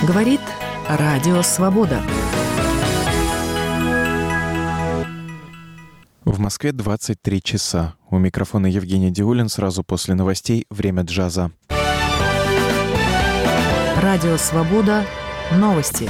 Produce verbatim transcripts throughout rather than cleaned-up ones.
Говорит Радио Свобода. В Москве двадцать три часа. У микрофона Евгений Диулин. Сразу после новостей «Время джаза». Радио Свобода. Новости.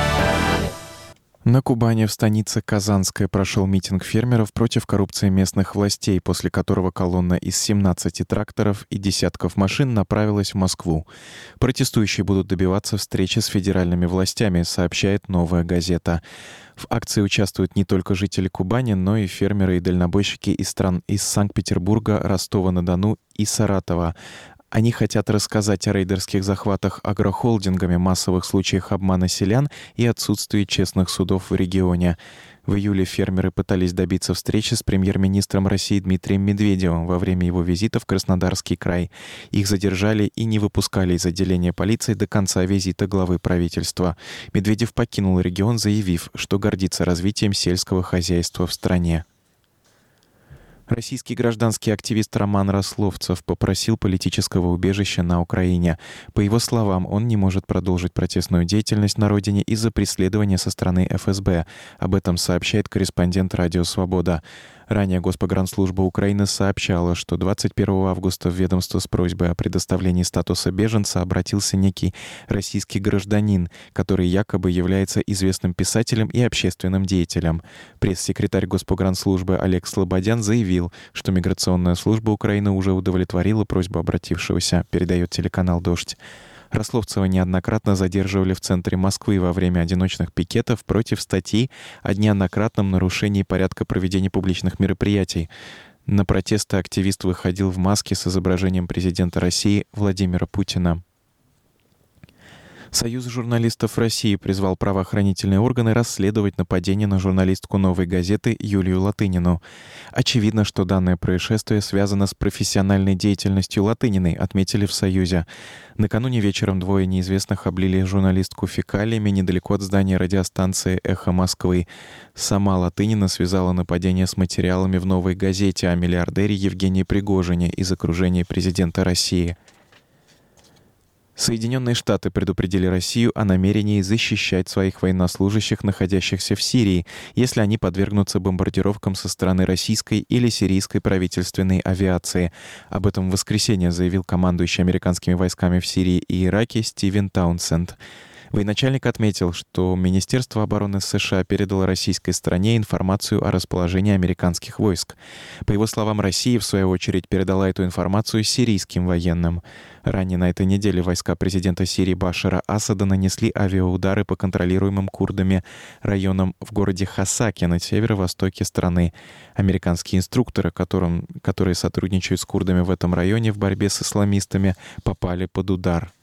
На Кубани в станице Казанская прошел митинг фермеров против коррупции местных властей, после которого колонна из семнадцати тракторов и десятков машин направилась в Москву. Протестующие будут добиваться встречи с федеральными властями, сообщает «Новая газета». В акции участвуют не только жители Кубани, но и фермеры и дальнобойщики из стран из Санкт-Петербурга, Ростова-на-Дону и Саратова. Они хотят рассказать о рейдерских захватах агрохолдингами, массовых случаях обмана селян и отсутствии честных судов в регионе. В июле фермеры пытались добиться встречи с премьер-министром России Дмитрием Медведевым во время его визита в Краснодарский край. Их задержали и не выпускали из отделения полиции до конца визита главы правительства. Медведев покинул регион, заявив, что гордится развитием сельского хозяйства в стране. Российский гражданский активист Роман Рословцев попросил политического убежища на Украине. По его словам, он не может продолжить протестную деятельность на родине из-за преследования со стороны эф эс бэ. Об этом сообщает корреспондент «Радио Свобода». Ранее Госпогранслужба Украины сообщала, что двадцать первого августа в ведомство с просьбой о предоставлении статуса беженца обратился некий российский гражданин, который якобы является известным писателем и общественным деятелем. Пресс-секретарь Госпогранслужбы Олег Слободян заявил, что миграционная служба Украины уже удовлетворила просьбу обратившегося, передает телеканал «Дождь». Рословцева неоднократно задерживали в центре Москвы во время одиночных пикетов против статьи о неоднократном нарушении порядка проведения публичных мероприятий. На протесты активист выходил в маске с изображением президента России Владимира Путина. Союз журналистов России призвал правоохранительные органы расследовать нападение на журналистку «Новой газеты» Юлию Латынину. Очевидно, что данное происшествие связано с профессиональной деятельностью Латыниной, отметили в Союзе. Накануне вечером двое неизвестных облили журналистку фекалиями недалеко от здания радиостанции «Эхо Москвы». Сама Латынина связала нападение с материалами в «Новой газете» о миллиардере Евгении Пригожине из окружения президента России. Соединенные Штаты предупредили Россию о намерении защищать своих военнослужащих, находящихся в Сирии, если они подвергнутся бомбардировкам со стороны российской или сирийской правительственной авиации. Об этом в воскресенье заявил командующий американскими войсками в Сирии и Ираке Стивен Таунсенд. Военачальник отметил, что Министерство обороны США передало российской стране информацию о расположении американских войск. По его словам, Россия, в свою очередь, передала эту информацию сирийским военным. Ранее на этой неделе войска президента Сирии Башара Асада нанесли авиаудары по контролируемым курдами районам в городе Хасаке на северо-востоке страны. Американские инструкторы, которым, которые сотрудничают с курдами в этом районе в борьбе с исламистами, попали под удар.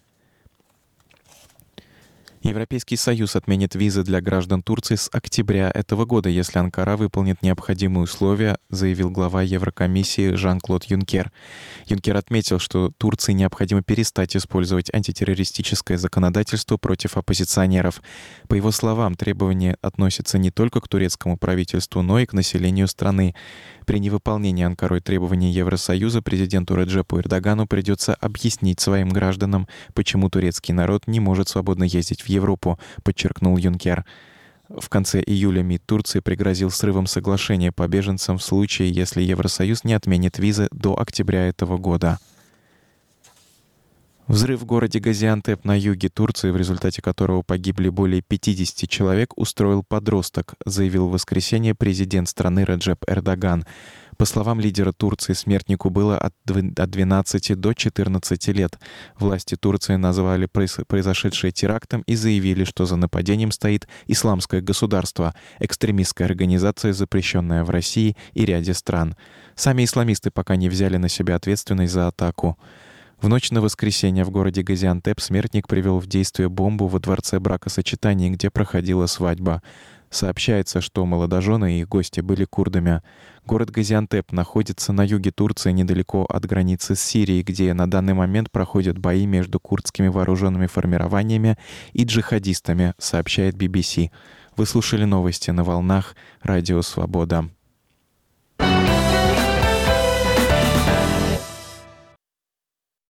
Европейский Союз отменит визы для граждан Турции с октября этого года, если Анкара выполнит необходимые условия, заявил глава Еврокомиссии Жан-Клод Юнкер. Юнкер отметил, что Турции необходимо перестать использовать антитеррористическое законодательство против оппозиционеров. По его словам, требования относятся не только к турецкому правительству, но и к населению страны. При невыполнении Анкарой требований Евросоюза президенту Реджепу Эрдогану придется объяснить своим гражданам, почему турецкий народ не может свободно ездить в Европу, подчеркнул Юнкер. В конце июля МИД Турции пригрозил срывом соглашения по беженцам в случае, если Евросоюз не отменит визы до октября этого года. Взрыв в городе Газиантеп на юге Турции, в результате которого погибли более пятидесяти человек, устроил подросток, заявил в воскресенье президент страны Реджеп Эрдоган. По словам лидера Турции, смертнику было от двенадцати до четырнадцати лет. Власти Турции назвали произошедшее терактом и заявили, что за нападением стоит Исламское государство, экстремистская организация, запрещенная в России и ряде стран. Сами исламисты пока не взяли на себя ответственность за атаку. В ночь на воскресенье в городе Газиантеп смертник привел в действие бомбу во дворце бракосочетания, где проходила свадьба. Сообщается, что молодожены и их гости были курдами. Город Газиантеп находится на юге Турции, недалеко от границы с Сирией, где на данный момент проходят бои между курдскими вооруженными формированиями и джихадистами, сообщает би би си. Вы слушали новости на волнах Радио Свобода.